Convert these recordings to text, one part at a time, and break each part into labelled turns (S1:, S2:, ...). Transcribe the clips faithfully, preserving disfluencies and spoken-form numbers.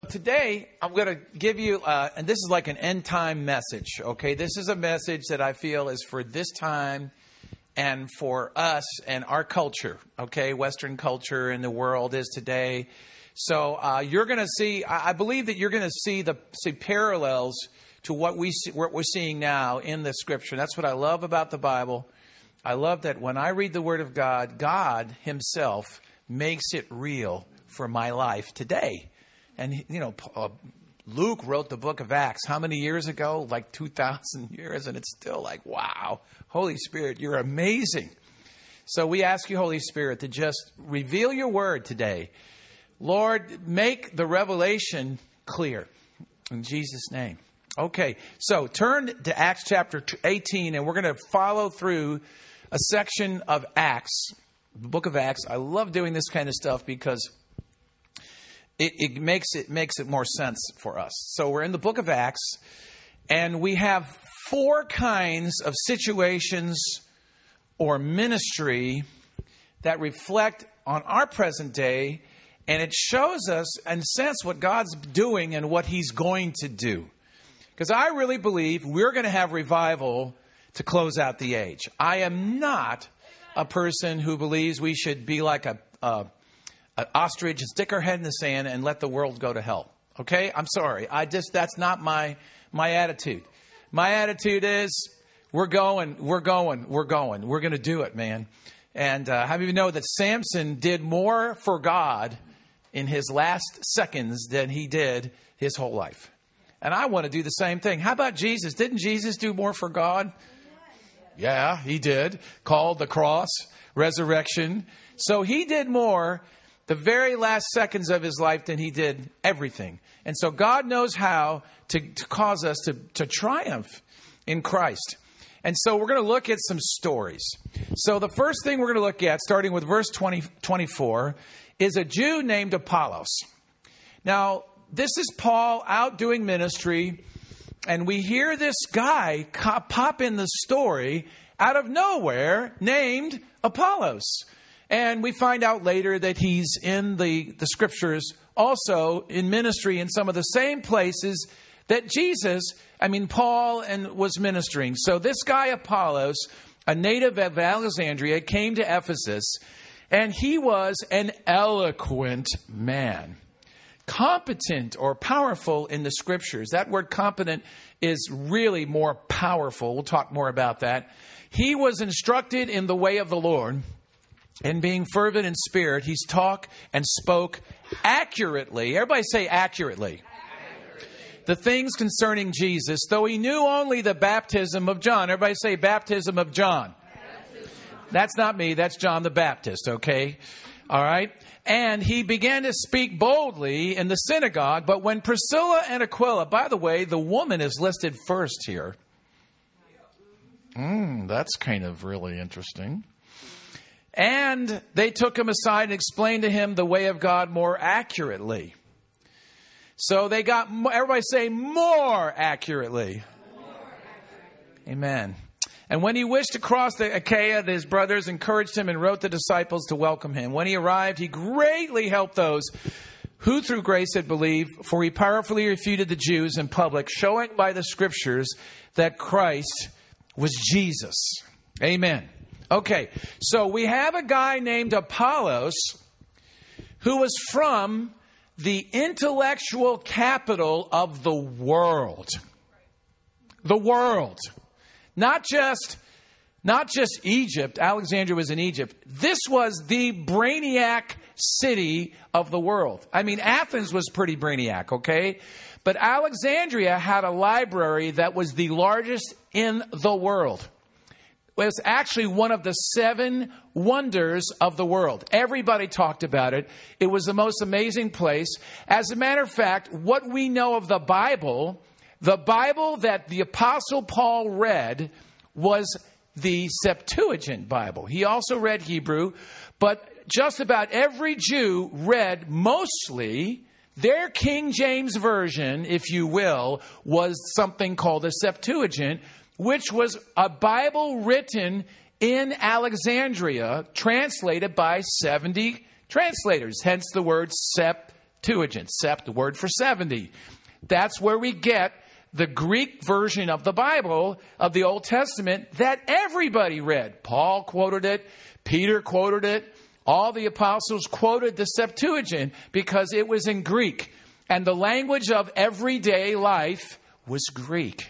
S1: Today, I'm going to give you, uh, and this is like an end time message, okay? This is a message that I feel is for this time and for us and our culture, okay? Western culture in the world is today. So uh, you're going to see, I believe that you're going to see the see parallels to what, we see, what we're seeing now in the Scripture. That's what I love about the Bible. I love that when I read the Word of God, God Himself makes it real for my life today. And, you know, uh, Luke wrote the book of Acts how many years ago? Like two thousand years. And it's still like, wow, Holy Spirit, you're amazing. So we ask you, Holy Spirit, to just reveal your word today. Lord, make the revelation clear. In Jesus' name. Okay, so turn to Acts chapter eighteen, and we're going to follow through a section of Acts, the book of Acts. I love doing this kind of stuff because It, it makes it makes it more sense for us. So we're in the book of Acts, and we have four kinds of situations or ministry that reflect on our present day, and it shows us, in a sense, what God's doing and what He's going to do. Because I really believe we're going to have revival to close out the age. I am not a person who believes we should be like a... a An ostrich and stick our head in the sand and let the world go to hell. Okay? I'm sorry. I just, that's not my, my attitude. My attitude is we're going, we're going, we're going. We're going to do it, man. And uh, how many of you know that Samson did more for God in his last seconds than he did his whole life? And I want to do the same thing. How about Jesus? Didn't Jesus do more for God? Yeah, He did. Called the cross, resurrection. So He did more the very last seconds of His life than He did everything. And so God knows how to, to cause us to, to triumph in Christ. And so we're going to look at some stories. So the first thing we're going to look at, starting with verse twenty, twenty-four, is a Jew named Apollos. Now, this is Paul out doing ministry, and we hear this guy pop in the story out of nowhere named Apollos. And we find out later that he's in the, the scriptures, also in ministry in some of the same places that Jesus, I mean, Paul and was ministering. So this guy Apollos, a native of Alexandria, came to Ephesus, and he was an eloquent man. Competent or powerful in the scriptures. That word competent is really more powerful. We'll talk more about that. He was instructed in the way of the Lord. And being fervent in spirit, he's talked and spoke accurately. Everybody say accurately. Accurately. The things concerning Jesus, though he knew only the baptism of John. Everybody say baptism of John. Baptism. That's not me. That's John the Baptist, okay? All right. And he began to speak boldly in the synagogue. But when Priscilla and Aquila, by the way, the woman is listed first here. Mm, that's kind of really interesting. And they took him aside and explained to him the way of God more accurately. So they got, everybody say, more accurately. More accurately. Amen. And when he wished to cross the Achaia, his brothers encouraged him and wrote the disciples to welcome him. When he arrived, he greatly helped those who through grace had believed, for he powerfully refuted the Jews in public, showing by the scriptures that Christ was Jesus. Amen. Okay, so we have a guy named Apollos who was from the intellectual capital of the world. The world. Not just, not just Egypt. Alexandria was in Egypt. This was the brainiac city of the world. I mean, Athens was pretty brainiac, okay? But Alexandria had a library that was the largest in the world. It was actually one of the seven wonders of the world. Everybody talked about it. It was the most amazing place. As a matter of fact, what we know of the Bible, the Bible that the Apostle Paul read was the Septuagint Bible. He also read Hebrew, but just about every Jew read mostly their King James Version, if you will, was something called a Septuagint, which was a Bible written in Alexandria, translated by seventy translators, hence the word Septuagint. Septuagint. Sept, the word for seventy. That's where we get the Greek version of the Bible, of the Old Testament, that everybody read. Paul quoted it. Peter quoted it. All the apostles quoted the Septuagint because it was in Greek. And the language of everyday life was Greek.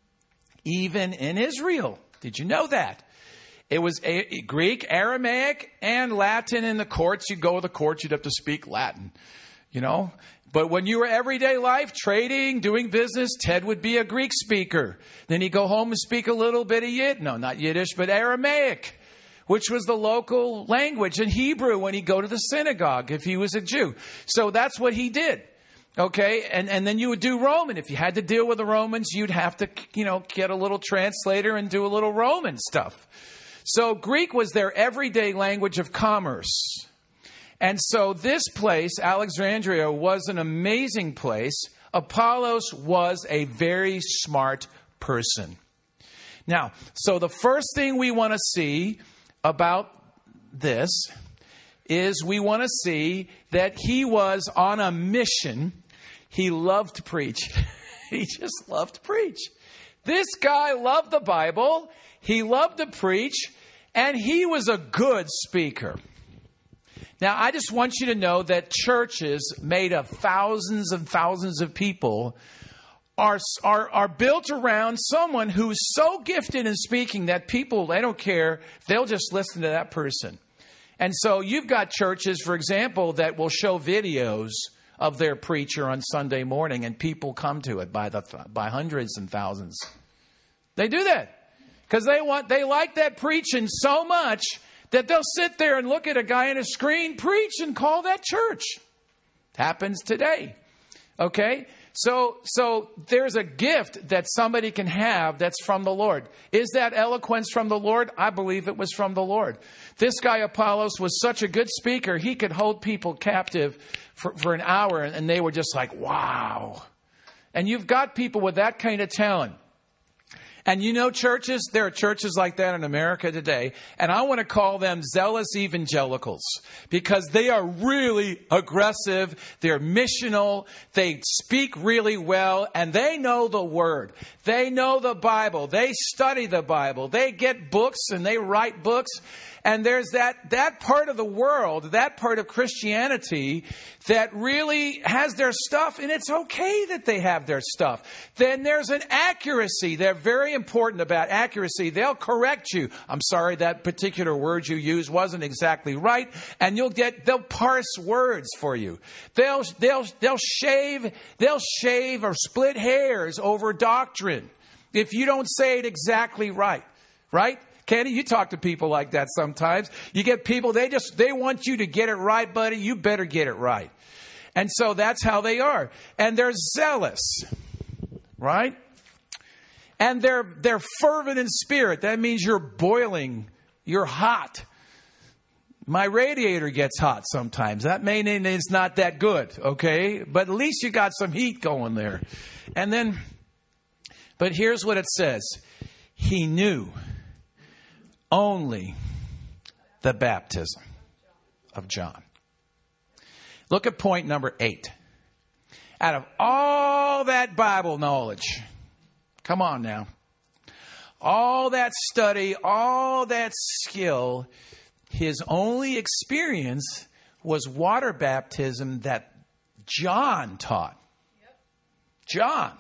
S1: Even in Israel. Did you know that? It was a- Greek, Aramaic, and Latin in the courts. You'd go to the courts, you'd have to speak Latin. You know? But when you were everyday life, trading, doing business, Ted would be a Greek speaker. Then he'd go home and speak a little bit of Yiddish. No, not Yiddish, but Aramaic, which was the local language. And Hebrew when he'd go to the synagogue if he was a Jew. So that's what he did. Okay, and, and then you would do Roman. If you had to deal with the Romans, you'd have to, you know, get a little translator and do a little Roman stuff. So Greek was their everyday language of commerce. And so this place, Alexandria, was an amazing place. Apollos was a very smart person. Now, so the first thing we want to see about this is we want to see that he was on a mission. He loved to preach. He just loved to preach. This guy loved the Bible. He loved to preach. And he was a good speaker. Now, I just want you to know that churches made of thousands and thousands of people are, are, are built around someone who's so gifted in speaking that people, they don't care. They'll just listen to that person. And so you've got churches, for example, that will show videos of their preacher on Sunday morning, and people come to it by the by hundreds and thousands. They do that because they want they like that preaching so much that they'll sit there and look at a guy on a screen preach and call that church. It happens today. Okay? So, so there's a gift that somebody can have that's from the Lord. Is that eloquence from the Lord? I believe it was from the Lord. This guy Apollos was such a good speaker, he could hold people captive for, for an hour, and they were just like, wow. And you've got people with that kind of talent. And you know churches, there are churches like that in America today. And I want to call them zealous evangelicals because they are really aggressive. They're missional. They speak really well and they know the word. They know the Bible. They study the Bible. They get books and they write books. And there's that, that part of the world, that part of Christianity that really has their stuff, and it's okay that they have their stuff. Then there's an accuracy. They're very important about accuracy. They'll correct you. I'm sorry, that particular word you used wasn't exactly right. And you'll get, they'll parse words for you. They'll, they'll, they'll shave, they'll shave or split hairs over doctrine if you don't say it exactly right. Right? Kenny, you talk to people like that sometimes. You get people, they just, they want you to get it right, buddy. You better get it right. And so that's how they are. And they're zealous, right? And they're, they're fervent in spirit. That means you're boiling. You're hot. My radiator gets hot sometimes. That may mean it's not that good, okay? But at least you got some heat going there. And then, but here's what it says. He knew only the baptism of John. Look at point number eight. Out of all that Bible knowledge, come on now, all that study, all that skill, his only experience was water baptism that John taught. John.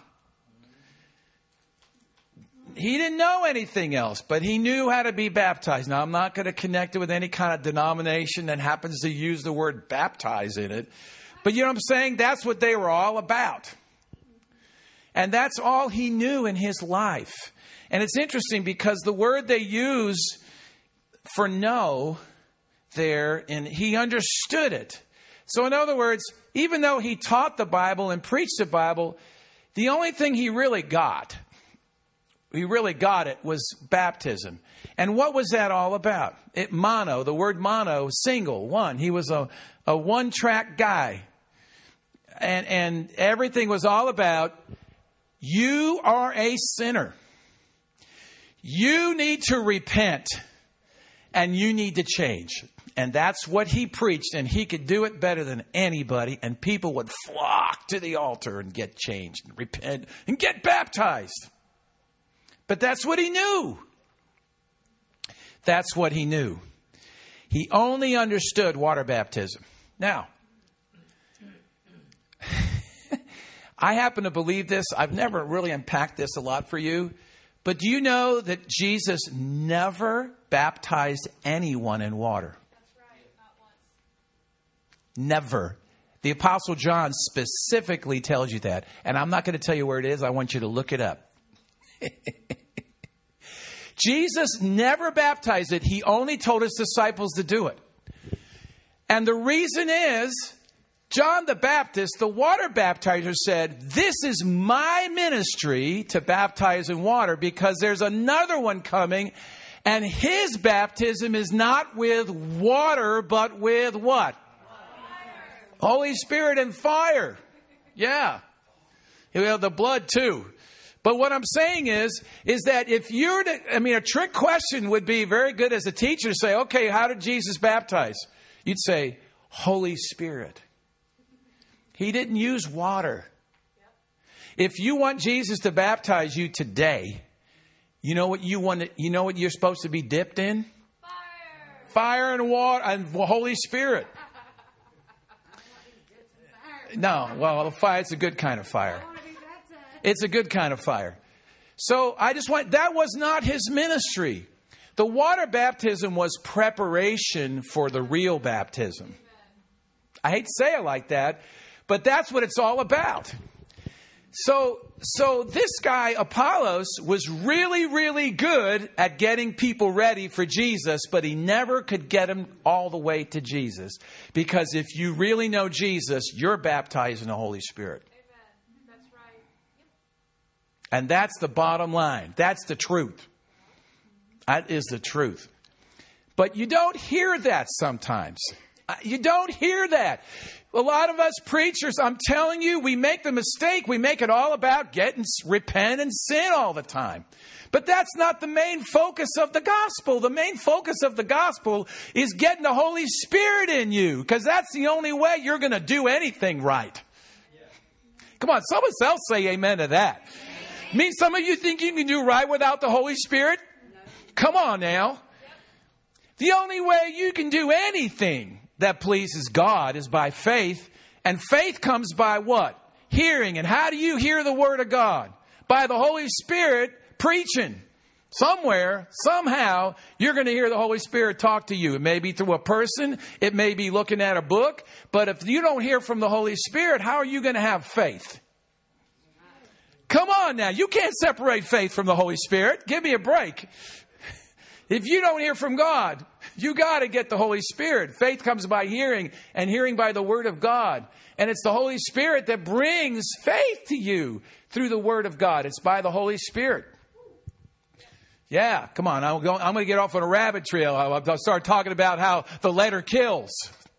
S1: He didn't know anything else, but he knew how to be baptized. Now, I'm not going to connect it with any kind of denomination that happens to use the word baptize in it. But you know what I'm saying? That's what they were all about. And that's all he knew in his life. And it's interesting because the word they use for know there, and he understood it. So in other words, even though he taught the Bible and preached the Bible, the only thing he really got He really got it was baptism. And what was that all about? It mono, the word mono, single, one. He was a, a one-track guy. And, and everything was all about, you are a sinner. You need to repent. and you need to change. And that's what he preached, and he could do it better than anybody, and people would flock to the altar and get changed and repent and get baptized. But that's what he knew. That's what he knew. He only understood water baptism. Now, I happen to believe this. I've never really unpacked this a lot for you. But do you know that Jesus never baptized anyone in water?
S2: That's right, not once.
S1: Never. The Apostle John specifically tells you that. And I'm not going to tell you where it is. I want you to look it up. Jesus never baptized it. He only told his disciples to do it. And the reason is, John the Baptist, the water baptizer, said, this is my ministry to baptize in water because there's another one coming, and his baptism is not with water, but with what? Fire. Holy Spirit and fire. Yeah. Well, the blood too. But what I'm saying is, is that if you're, to, I mean, a trick question would be very good as a teacher to say, okay, how did Jesus baptize? You'd say, Holy Spirit. He didn't use water. If you want Jesus to baptize you today, you know what you want to, you know what you're supposed to be dipped in?
S2: Fire.
S1: Fire and water and Holy Spirit. No, well, the fire, it's a good kind of fire. It's a good kind of fire. So I just want, that was not his ministry. The water baptism was preparation for the real baptism. I hate to say it like that, but that's what it's all about. So, so this guy, Apollos, was really, really good at getting people ready for Jesus, but he never could get them all the way to Jesus. Because if you really know Jesus, you're baptized in the Holy Spirit.
S2: Amen. That's right.
S1: And that's the bottom line. That's the truth. That is the truth. But you don't hear that sometimes. You don't hear that. A lot of us preachers, I'm telling you, we make the mistake. We make it all about getting, repent and sin all the time. But that's not the main focus of the gospel. The main focus of the gospel is getting the Holy Spirit in you, because that's the only way you're going to do anything right. Come on, someone else say amen to that. I mean, some of you think you can do right without the Holy Spirit? Come on now. The only way you can do anything that pleases God is by faith. And faith comes by what? Hearing. And how do you hear the Word of God? By the Holy Spirit preaching. Somewhere, somehow, you're going to hear the Holy Spirit talk to you. It may be through a person. It may be looking at a book. But if you don't hear from the Holy Spirit, how are you going to have faith? Come on now. You can't separate faith from the Holy Spirit. Give me a break. If you don't hear from God, you got to get the Holy Spirit. Faith comes by hearing, and hearing by the Word of God. And it's the Holy Spirit that brings faith to you through the Word of God. It's by the Holy Spirit. Yeah, come on. I'm going, I'm going to get off on a rabbit trail. I'll, I'll start talking about how the letter kills.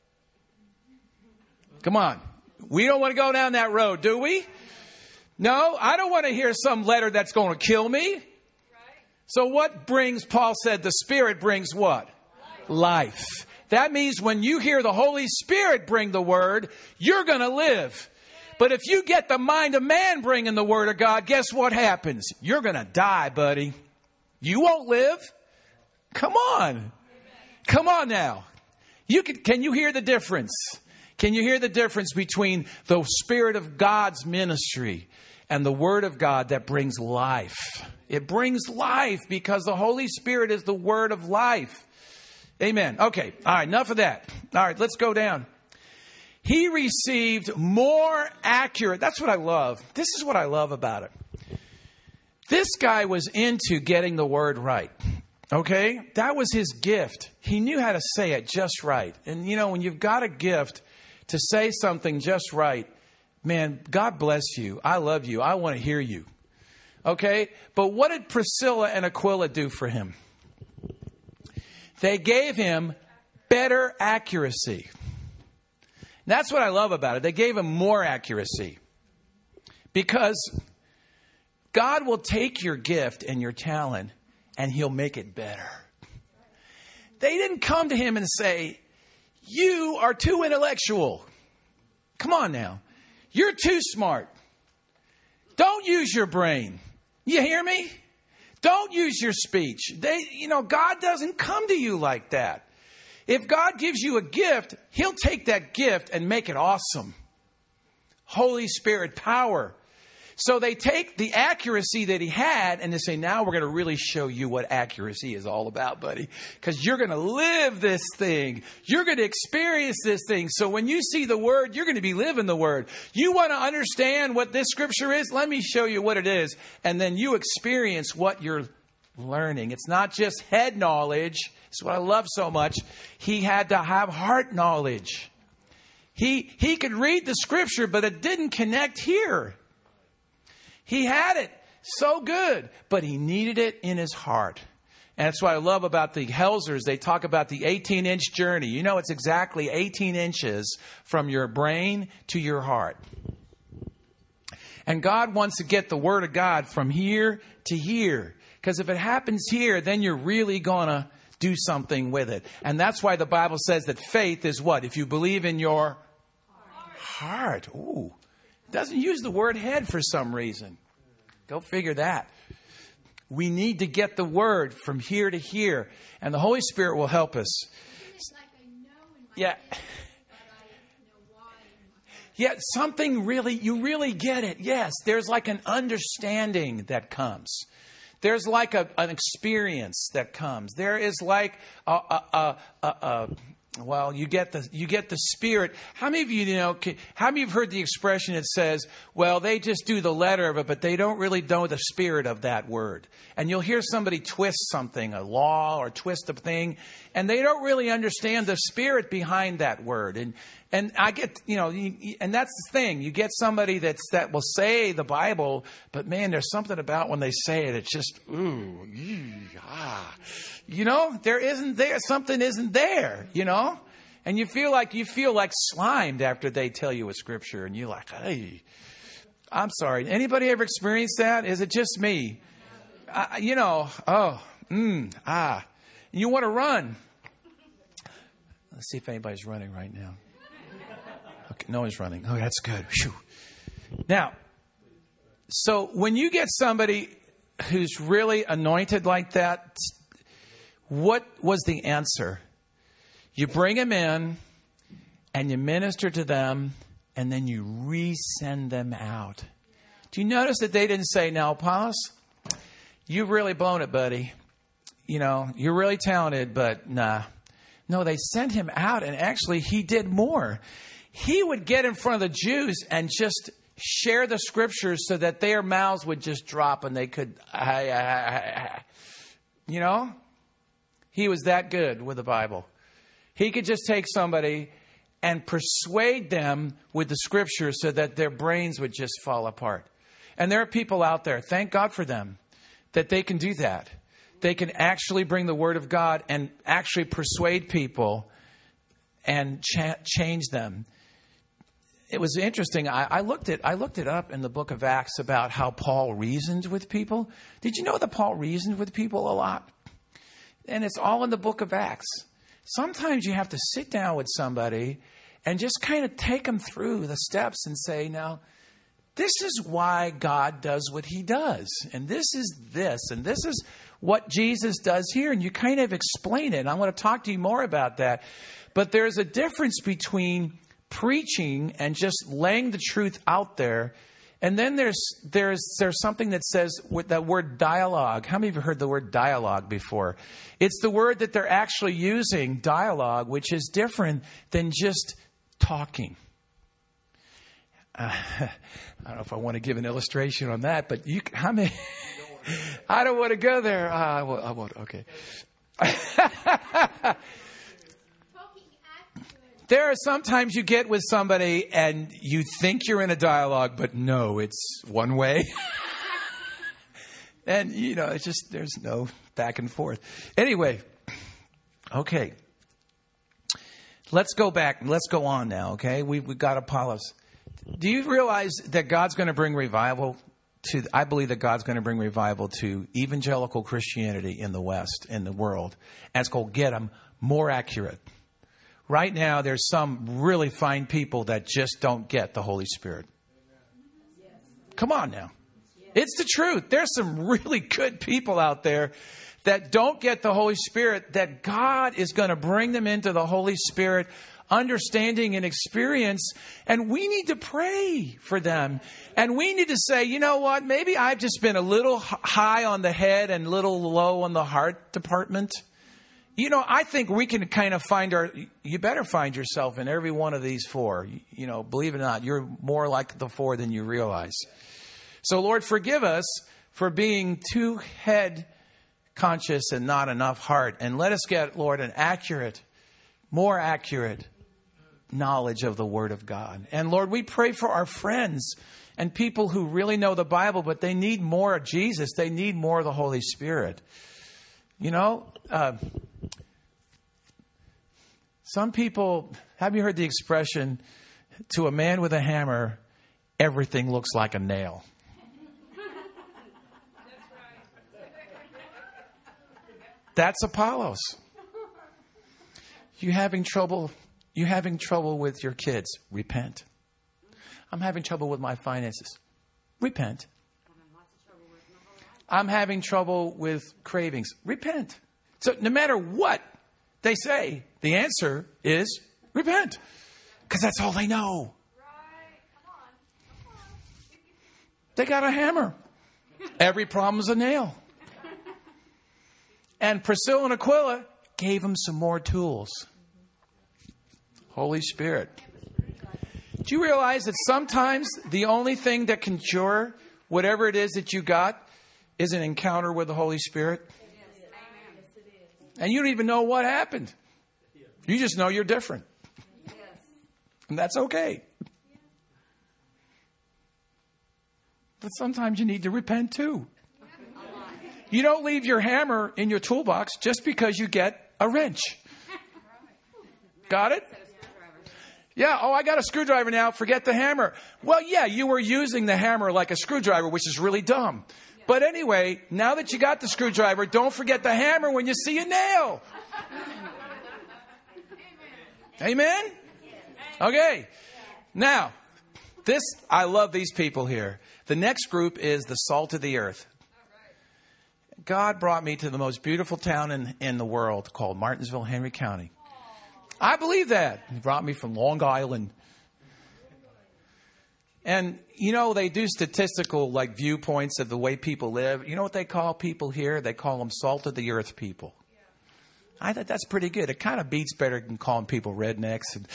S1: Come on. We don't want to go down that road, do we? No, I don't want to hear some letter that's going to kill me. So what brings, Paul said, the Spirit brings what? Life. Life. That means when you hear the Holy Spirit bring the Word, you're going to live. But if you get the mind of man bringing the Word of God, guess what happens? You're going to die, buddy. You won't live. Come on. Come on now. You can, can you hear the difference? Can you hear the difference between the Spirit of God's ministry and the Word of God that brings life? It brings life because the Holy Spirit is the Word of life. Amen. Okay. All right. Enough of that. All right. Let's go down. He received more accurate. That's what I love. This is what I love about it. This guy was into getting the word right. Okay. That was his gift. He knew how to say it just right. And you know, when you've got a gift to say something just right, man, God bless you. I love you. I want to hear you. Okay. But what did Priscilla and Aquila do for him? They gave him better accuracy. That's what I love about it. They gave him more accuracy. Because God will take your gift and your talent and He'll make it better. They didn't come to him and say, you are too intellectual. Come on now. You're too smart. Don't use your brain. You hear me? Don't use your speech. They, you know, God doesn't come to you like that. If God gives you a gift, he'll take that gift and make it awesome. Holy Spirit power. So they take the accuracy that he had and they say, now we're going to really show you what accuracy is all about, buddy. Because you're going to live this thing. You're going to experience this thing. So when you see the word, you're going to be living the word. You want to understand what this scripture is? Let me show you what it is. And then you experience what you're learning. It's not just head knowledge. It's what I love so much. He had to have heart knowledge. He, he could read the scripture, but it didn't connect here. He had it so good, but he needed it in his heart. And that's what I love about the Helsers. They talk about the eighteen-inch journey. You know, it's exactly eighteen inches from your brain to your heart. And God wants to get the word of God from here to here. Because if it happens here, then you're really going to do something with it. And that's why the Bible says that faith is what? If you believe in your heart. Ooh. It doesn't use the word head for some reason. Go figure that. We need to get the word from here to here. And the Holy Spirit will help us. Yeah. Yeah, something really, you really get it. Yes, there's like an understanding that comes. There's like a, an experience that comes. There is like a, a, a, a, a well, you get the you get the spirit. How many of you, you know? How many of you have heard the expression that says, "Well, they just do the letter of it, but they don't really know the spirit of that word." And you'll hear somebody twist something, a law or twist a thing, and they don't really understand the spirit behind that word. And and I get, you know, and that's the thing. You get somebody that's that will say the Bible, but man, there's something about when they say it, it's just ooh, ee, ah. You know, there isn't there something isn't there, you know? And you feel like you feel like slimed after they tell you a scripture and you're like, hey, I'm sorry. Anybody ever experienced that? Is it just me? Uh, you know, oh, mm, ah. You want to run. Let's see if anybody's running right now. Okay, no one's running. Oh, that's good. Whew. Now, so when you get somebody who's really anointed like that, what was the answer? You bring them in and you minister to them and then you resend them out. Do you notice that they didn't say, now, Apollos, you've really blown it, buddy. You know, you're really talented, but nah. No, they sent him out and actually he did more. He would get in front of the Jews and just share the scriptures so that their mouths would just drop and they could, you know. He was that good with the Bible. He could just take somebody and persuade them with the scripture so that their brains would just fall apart. And there are people out there, thank God for them, that they can do that. They can actually bring the word of God and actually persuade people and cha- change them. It was interesting. I, I looked at I looked it up in the book of Acts about how Paul reasoned with people. Did you know that Paul reasoned with people a lot? And it's all in the book of Acts. Sometimes you have to sit down with somebody and just kind of take them through the steps and say, now, this is why God does what he does. And this is this. And this is what Jesus does here. And you kind of explain it. And I want to talk to you more about that. But there's a difference between preaching and just laying the truth out there. And then there's there's there's something that says with that word dialogue. How many of you have heard the word dialogue before? It's the word that they're actually using, dialogue, which is different than just talking. Uh, I don't know if I want to give an illustration on that, but you, how many? I don't want to go there. Uh, I won't. I won't. Okay. There are sometimes you get with somebody and you think you're in a dialogue, but no, it's one way. And, you know, it's just, there's no back and forth. Anyway, okay. Let's go back. Let's go on now, okay? We, we've got Apollos. Do you realize that God's going to bring revival to, I believe that God's going to bring revival to evangelical Christianity in the West, in the world. And it's called Get 'em more accurate. Right now, there's some really fine people that just don't get the Holy Spirit. Come on now. It's the truth. There's some really good people out there that don't get the Holy Spirit, that God is going to bring them into the Holy Spirit, understanding and experience. And we need to pray for them. And we need to say, you know what? Maybe I've just been a little high on the head and a little low on the heart department. You know, I think we can kind of find our, you better find yourself in every one of these four. You know, believe it or not, you're more like the four than you realize. So, Lord, forgive us for being too head conscious and not enough heart. And let us get, Lord, an accurate, more accurate knowledge of the Word of God. And, Lord, we pray for our friends and people who really know the Bible, but they need more of Jesus. They need more of the Holy Spirit. You know, uh, some people, have you heard the expression, to a man with a hammer, everything looks like a nail? That's Apollos. You having trouble, you having trouble with your kids? Repent. I'm having trouble with my finances. Repent. I'm having trouble with cravings. Repent. So no matter what they say, the answer is repent. Because that's all they know.
S2: Right. Come on. Come on.
S1: They got a hammer. Every problem's a nail. And Priscilla and Aquila gave them some more tools. Holy Spirit. Do you realize that sometimes the only thing that can cure whatever it is that you got is an encounter with the Holy Spirit? And you don't even know what happened. You just know you're different. And that's okay. But sometimes you need to repent too. You don't leave your hammer in your toolbox just because you get a wrench. Got it? Yeah. Oh, I got a screwdriver now. Forget the hammer. Well, yeah, you were using the hammer like a screwdriver, which is really dumb. But anyway, now that you got the screwdriver, don't forget the hammer when you see a nail. Amen? Okay. Now, this, I love these people here. The next group is the salt of the earth. God brought me to the most beautiful town in, in the world called Martinsville, Henry County. I believe that. He brought me from Long Island. And, you know, they do statistical, like, viewpoints of the way people live. You know what they call people here? They call them salt of the earth people. I thought that's pretty good. It kind of beats better than calling people rednecks. And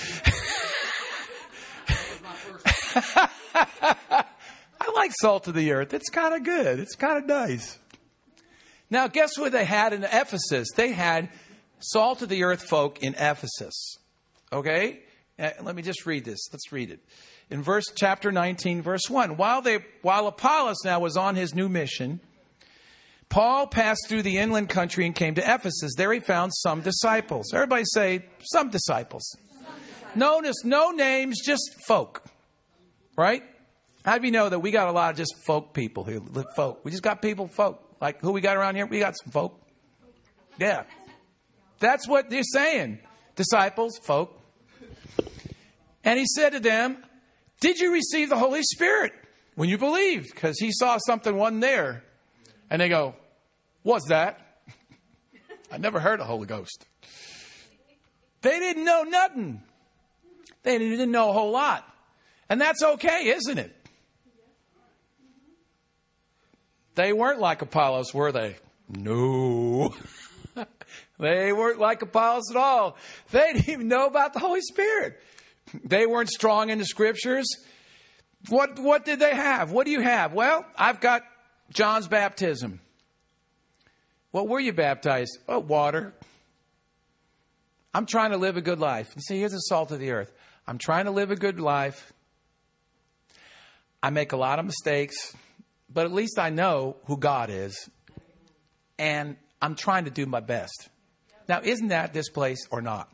S1: I like salt of the earth. It's kind of good. It's kind of nice. Now, guess what they had in Ephesus? They had salt of the earth folk in Ephesus. Okay? Uh, let me just read this. Let's read it. In verse chapter nineteen, verse one. While they, while Apollos now was on his new mission, Paul passed through the inland country and came to Ephesus. There he found some disciples. Everybody say, some disciples. Some disciples. Notice no names, just folk. Right? How do you know that we got a lot of just folk people here? Folk. We just got people, folk. Like who we got around here? We got some folk. Yeah. That's what they're saying. Disciples, folk. And he said to them, did you receive the Holy Spirit when you believed? Because he saw something wasn't there. And they go, what's that? I never heard of Holy Ghost. They didn't know nothing. They didn't know a whole lot. And that's okay, isn't it? They weren't like Apollos, were they? No. They weren't like Apollos at all. They didn't even know about the Holy Spirit. They weren't strong in the scriptures. What, what did they have? What do you have? Well, I've got John's baptism. What were you baptized? Oh, water. I'm trying to live a good life. You see, here's the salt of the earth. I'm trying to live a good life. I make a lot of mistakes, but at least I know who God is. And I'm trying to do my best. Now, isn't that this place or not?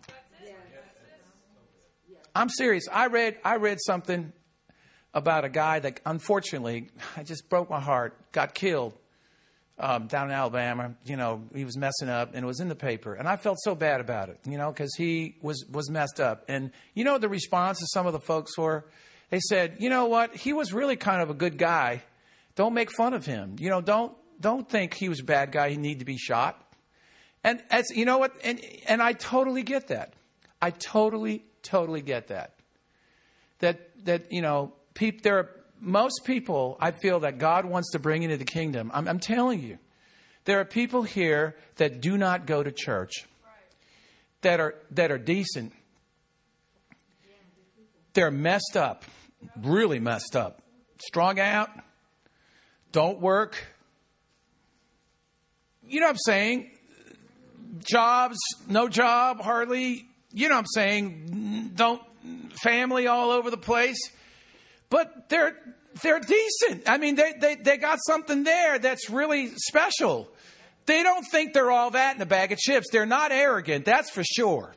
S1: I'm serious. I read I read something about a guy that, unfortunately, I just broke my heart, got killed um, down in Alabama. You know, he was messing up, and it was in the paper. And I felt so bad about it, you know, because he was, was messed up. And you know the response of some of the folks were? They said, you know what? He was really kind of a good guy. Don't make fun of him. You know, don't don't think he was a bad guy. He needed to be shot. And as you know what? And and I totally get that. I totally, totally get that. That that you know, peop, there are most people. I feel that God wants to bring into the kingdom. I'm, I'm telling you, there are people here that do not go to church, that are that are decent. They're messed up, really messed up, strung out. Don't work. You know what I'm saying? Jobs, no job, hardly. You know what I'm saying? Don't family all over the place. But they're they're decent. I mean, they, they, they got something there that's really special. They don't think they're all that in a bag of chips. They're not arrogant, that's for sure.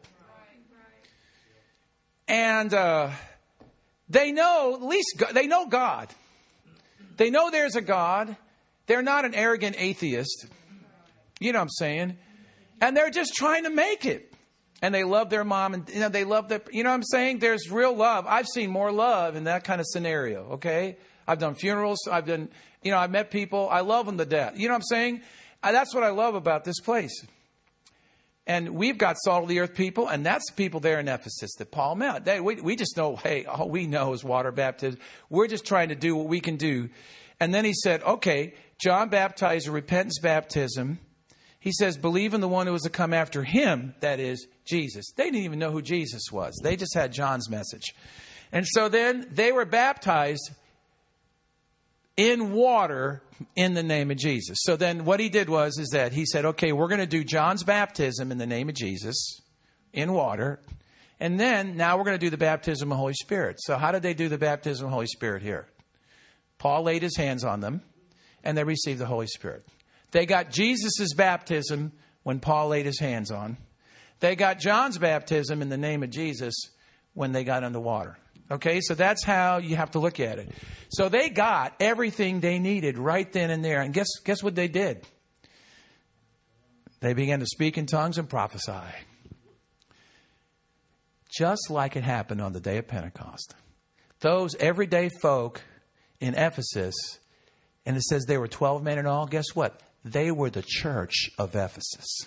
S1: And uh, they know, at least they know God. They know there's a God. They're not an arrogant atheist. You know what I'm saying? And they're just trying to make it. And they love their mom. And you know, they love their, you know what I'm saying? There's real love. I've seen more love in that kind of scenario. Okay. I've done funerals. I've done, you know, I've met people. I love them to death. You know what I'm saying? Uh, that's what I love about this place. And we've got salt of the earth people, and that's the people there in Ephesus that Paul met. They, we, we just know, hey, all we know is water baptism. We're just trying to do what we can do. And then he said, okay, John baptized a repentance baptism. He says, believe in the one who was to come after him, that is, Jesus. They didn't even know who Jesus was. They just had John's message. And so then they were baptized in water in the name of Jesus. So then what he did was, is that he said, okay, we're going to do John's baptism in the name of Jesus in water. And then now we're going to do the baptism of the Holy Spirit. So how did they do the baptism of the Holy Spirit here? Paul laid his hands on them and they received the Holy Spirit. They got Jesus's baptism when Paul laid his hands on. They got John's baptism in the name of Jesus when they got in the water. Okay, so that's how you have to look at it. So they got everything they needed right then and there. And guess guess what they did? They began to speak in tongues and prophesy. Just like it happened on the day of Pentecost. Those everyday folk in Ephesus, and it says they were twelve men in all. Guess what? They were the church of Ephesus.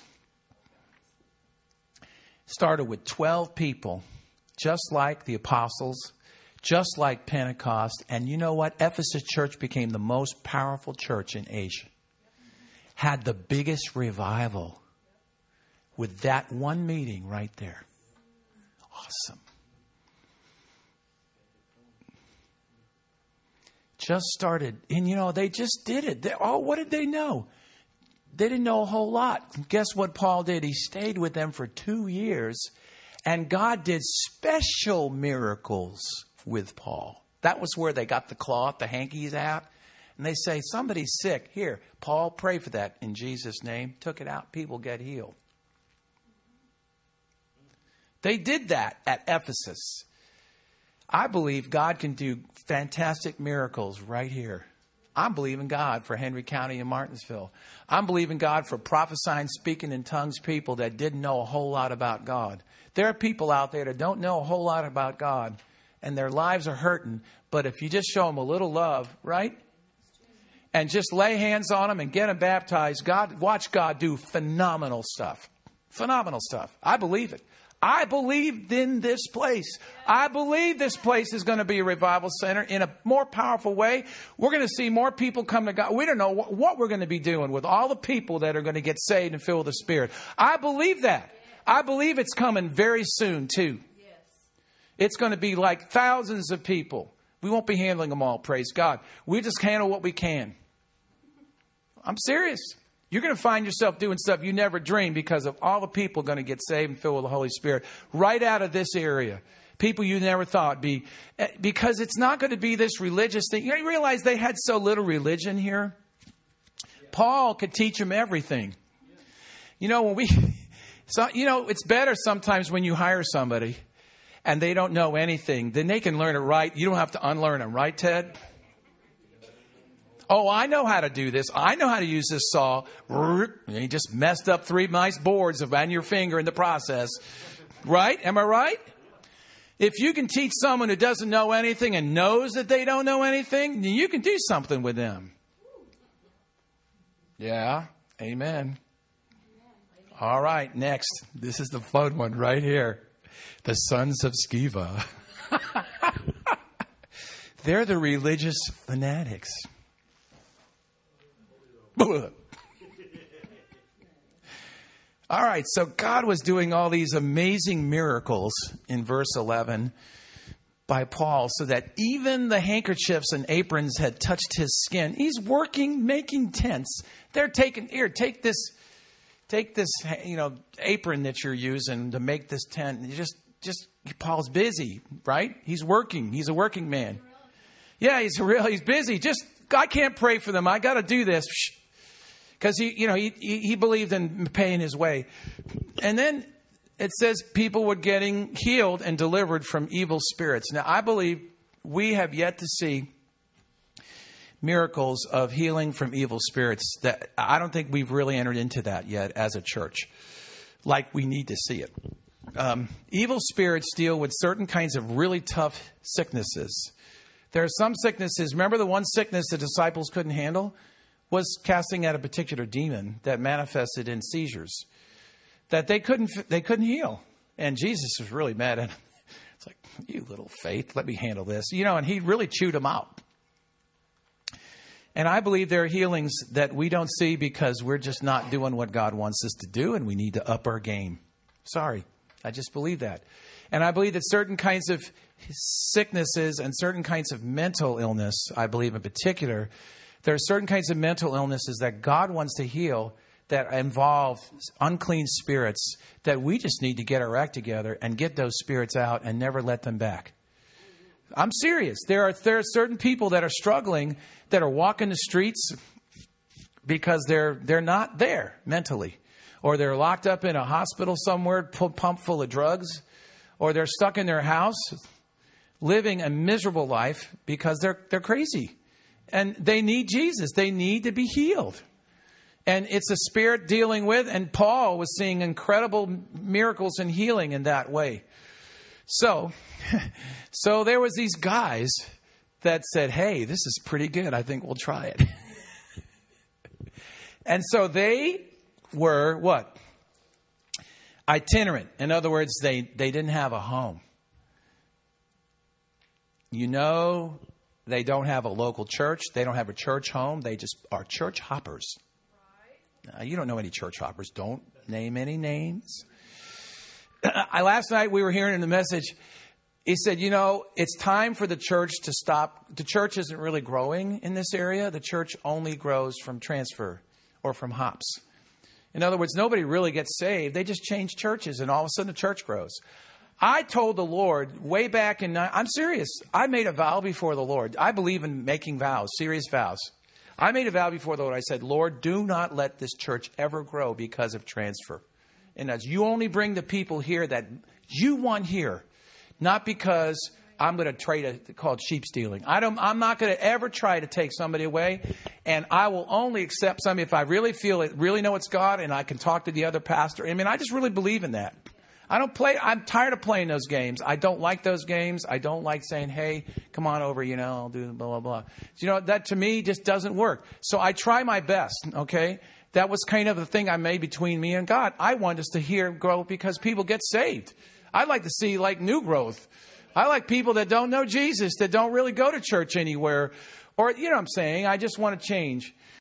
S1: Started with twelve people. Just like the apostles, just like Pentecost. And you know what? Ephesus church became the most powerful church in Asia. Had the biggest revival with that one meeting right there. Awesome. Just started. And you know, they just did it. They, oh, what did they know? They didn't know a whole lot. Guess what Paul did? He stayed with them for two years. And God did special miracles with Paul. That was where they got the cloth, the hankies out. And they say, somebody's sick. Here, Paul, pray for that in Jesus' name. Took it out. People get healed. They did that at Ephesus. I believe God can do fantastic miracles right here. I'm believing God for Henry County and Martinsville. I'm believing God for prophesying, speaking in tongues people that didn't know a whole lot about God. There are people out there that don't know a whole lot about God and their lives are hurting. But if you just show them a little love, right? And just lay hands on them and get them baptized, God, watch God do phenomenal stuff. Phenomenal stuff. I believe it. I believe in this place. I believe this place is going to be a revival center in a more powerful way. We're going to see more people come to God. We don't know what, what we're going to be doing with all the people that are going to get saved and filled with the Spirit. I believe that. I believe it's coming very soon, too. Yes. It's going to be like thousands of people. We won't be handling them all, praise God. We just handle what we can. I'm serious. You're going to find yourself doing stuff you never dreamed because of all the people going to get saved and filled with the Holy Spirit right out of this area. People you never thought be. Because it's not going to be this religious thing. You realize they had so little religion here? Paul could teach them everything. You know, when we... So, you know, it's better sometimes when you hire somebody and they don't know anything, then they can learn it right. You don't have to unlearn them. Right, Ted? Oh, I know how to do this. I know how to use this saw. And you just messed up three nice boards on your finger in the process. Right? Am I right? If you can teach someone who doesn't know anything and knows that they don't know anything, then you can do something with them. Yeah. Amen. All right. Next. This is the fun one right here. The sons of Sceva. They're the religious fanatics. All right, so God was doing all these amazing miracles in verse eleven by Paul so that even the handkerchiefs and aprons had touched his skin. He's working, making tents. They're taking, here, take this, take this, you know, apron that you're using to make this tent. You just, just, Paul's busy, right? He's working. He's a working man. Yeah, he's real. He's busy. Just, I can't pray for them. I got to do this. Because he, you know, he, he believed in paying his way. And then it says people were getting healed and delivered from evil spirits. Now, I believe we have yet to see miracles of healing from evil spirits. That I don't think we've really entered into that yet as a church, like we need to see it. Um, evil spirits deal with certain kinds of really tough sicknesses. There are some sicknesses. Remember the one sickness the disciples couldn't handle? Was casting out a particular demon that manifested in seizures that they couldn't they couldn't heal. And Jesus was really mad at him. It's like, you little faith, let me handle this. You know, and he really chewed them out. And I believe there are healings that we don't see because we're just not doing what God wants us to do, and we need to up our game. Sorry, I just believe that. And I believe that certain kinds of sicknesses and certain kinds of mental illness, I believe in particular, there are certain kinds of mental illnesses that God wants to heal that involve unclean spirits that we just need to get our act together and get those spirits out and never let them back. I'm serious. There are there are certain people that are struggling, that are walking the streets because they're they're not there mentally, or they're locked up in a hospital somewhere, pumped full of drugs, or they're stuck in their house living a miserable life because they're they're crazy. And they need Jesus. They need to be healed. And it's a spirit dealing with. And Paul was seeing incredible miracles and healing in that way. So, so there was these guys that said, hey, this is pretty good. I think we'll try it. And so they were what? Itinerant. In other words, they, they didn't have a home. You know, they don't have a local church. They don't have a church home. They just are church hoppers. Right. Now, you don't know any church hoppers. Don't name any names. I, last night we were hearing in the message, he said, you know, it's time for the church to stop. The church isn't really growing in this area. The church only grows from transfer or from hops. In other words, nobody really gets saved. They just change churches and all of a sudden the church grows. I told the Lord way back in, I'm serious. I made a vow before the Lord. I believe in making vows, serious vows. I made a vow before the Lord. I said, Lord, do not let this church ever grow because of transfer. And as you only bring the people here that you want here, not because I'm going to try to call it sheep stealing. I don't, I'm not going to ever try to take somebody away. And I will only accept somebody if I really feel it, really know it's God, and I can talk to the other pastor. I mean, I just really believe in that. I don't play. I'm tired of playing those games. I don't like those games. I don't like saying, hey, come on over, you know, I'll do blah, blah, blah. You know, that to me just doesn't work. So I try my best, okay? That was kind of the thing I made between me and God. I want us to hear growth because people get saved. I'd like to see like new growth. I like people that don't know Jesus, that don't really go to church anywhere. Or, you know what I'm saying? I just want to change.